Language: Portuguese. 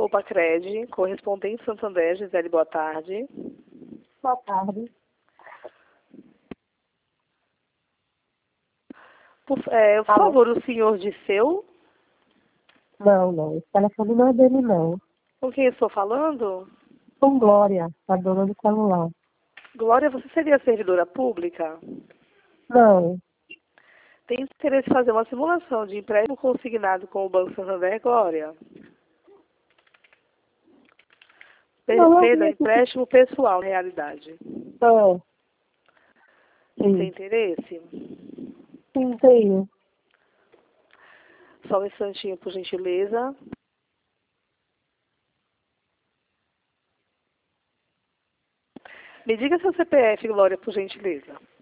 Opacred, correspondente Santander, Gisele, boa tarde. Boa tarde. Por favor, o senhor Disseu? Não. Esse telefone não é dele, não. Com quem eu estou falando? Com Glória, a dona do celular. Glória, você seria servidora pública? Não. Tem interesse em fazer uma simulação de empréstimo consignado com o Banco Santander, Glória? Perdão, empréstimo pessoal, na realidade. Não. Você tem interesse? Sim, tenho. Só um instantinho, por gentileza. Me diga seu CPF, Glória, por gentileza.